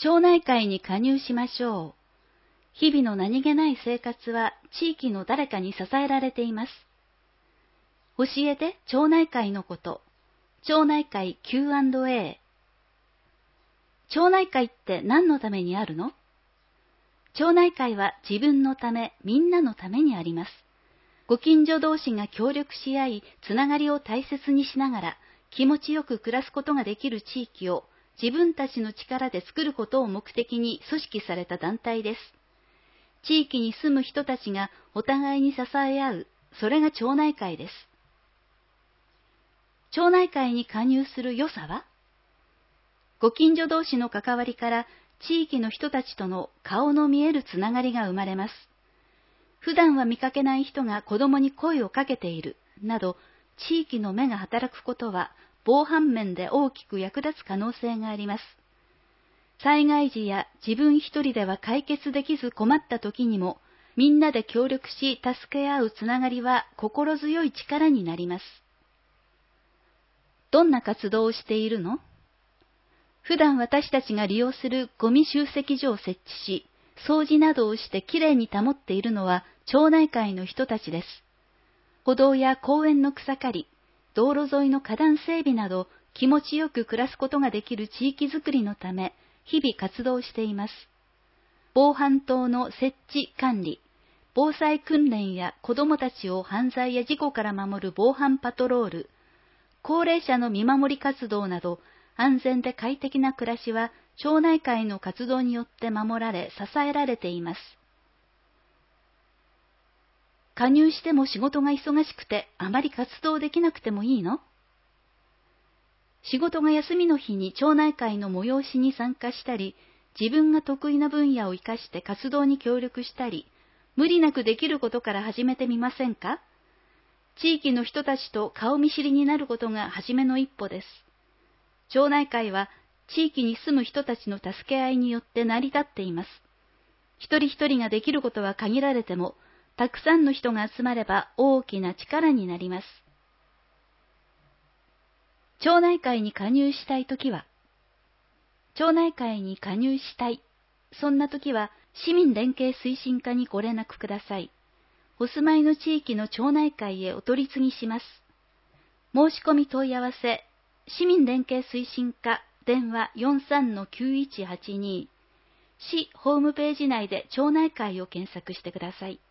町内会に加入しましょう。日々の何気ない生活は地域の誰かに支えられています。教えて町内会のこと。町内会 Q&A。町内会って何のためにあるの？町内会は自分のため、みんなのためにあります。ご近所同士が協力し合い、つながりを大切にしながら、気持ちよく暮らすことができる地域を自分たちの力で作ることを目的に組織された団体です。地域に住む人たちがお互いに支え合う、それが町内会です。町内会に加入する良さは？ご近所同士の関わりから地域の人たちとの顔の見えるつながりが生まれます。普段は見かけない人が子供に声をかけているなど、地域の目が働くことは防犯面で大きく役立つ可能性があります。災害時や自分一人では解決できず困った時にも、みんなで協力し助け合うつながりは心強い力になります。どんな活動をしているの？普段私たちが利用するゴミ集積所を設置し、掃除などをしてきれいに保っているのは町内会の人たちです。歩道や公園の草刈り、道路沿いの花壇整備など、気持ちよく暮らすことができる地域づくりのため、日々活動しています。防犯灯の設置管理、防災訓練や子どもたちを犯罪や事故から守る防犯パトロール、高齢者の見守り活動など、安全で快適な暮らしは町内会の活動によって守られ、支えられています。加入しても仕事が忙しくてあまり活動できなくてもいいの？仕事が休みの日に町内会の催しに参加したり、自分が得意な分野を生かして活動に協力したり、無理なくできることから始めてみませんか？地域の人たちと顔見知りになることが初めの一歩です。町内会は地域に住む人たちの助け合いによって成り立っています。一人一人ができることは限られても、たくさんの人が集まれば大きな力になります。町内会に加入したいときは、町内会に加入したい。そんなときは、市民連携推進課にご連絡ください。お住まいの地域の町内会へお取り次ぎします。申し込み問い合わせ、市民連携推進課、電話 43-9182、市ホームページ内で町内会を検索してください。